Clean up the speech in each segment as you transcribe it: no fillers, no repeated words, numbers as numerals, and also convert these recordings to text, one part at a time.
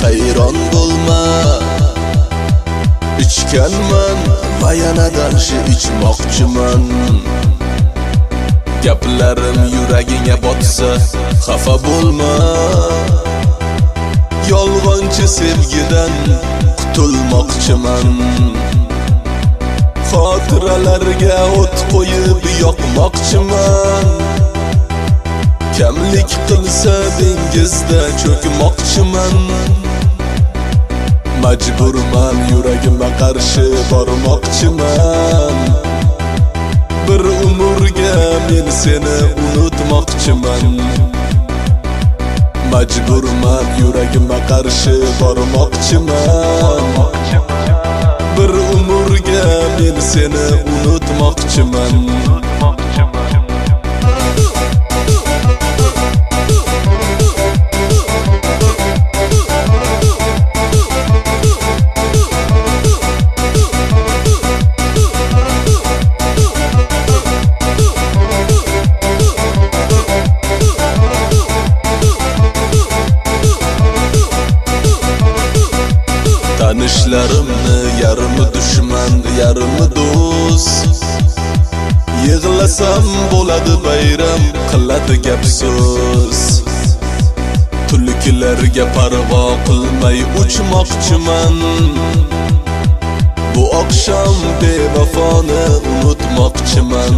hayron bo'lma. İchganman va yanadan shu ichmoqchiman. Gaplarim yuragingga botsa xafa bo'lma. Yolg'onchi sevgidan qutulmoqchiman. Xotiralarga o't qo'yib yoqmoqchiman. Kamlik qilsa dengizda cho'kmoqchiman. Majburman yuragimga qarshi bormoqchiman. Bir umrga men seni unutmoqchiman. Majburman yuragimga qarshi bormoqchiman. Bir umrga men seni unutmoqchiman. Tanışlarımni yarımı düşman, yarımı do'st. Yig'lasam bo'ladi bayram, qiladi gap so'z. Tulkilarga parvo qilmay uchmoqchiman. Bu oqshom bevafoni unutmoqchiman.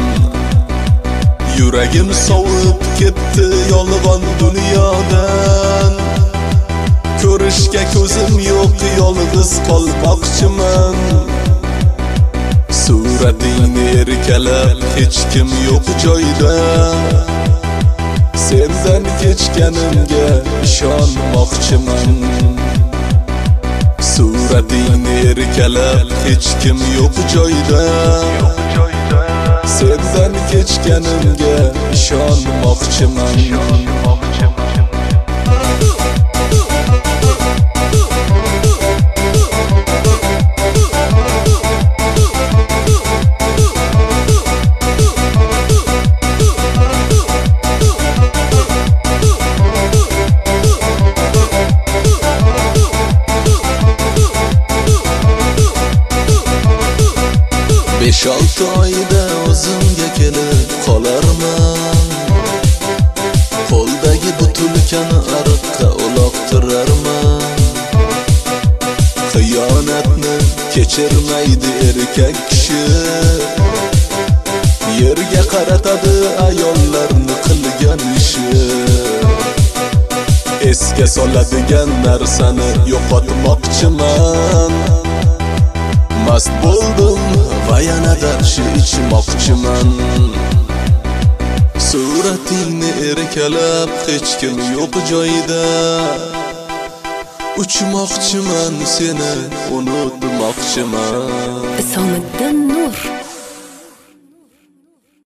Yuragim sovib ketdi yolg'on dunyodan. Ko'rishga ko'zim yo'q, yolg'iz qolmoqchiman. Suratingni erkalab hech kim yo'q joyda. Sendan kechganimga ishonmoqchiman. Suratingni erkalab hech kim yo'q joyda. Sendan kechganimga ishonmoqchiman. Besh-olti oyda o'zimga kelib qolarman. Qo'ldagi butilkani ariqqa uloqtirarman. Xiyonatni kechirmaydi erkak kishi. Yerga qaratadi ayollarni qilgan ishi. Esga soladigan narsani yo'qotmoqchiman. Mast bo'ldim va yanadan shu ichmoqchiman. Suratingni erkalab hech kim yo'q joyda. Uchmoqchiman seni unutmoqchiman. Isomiddin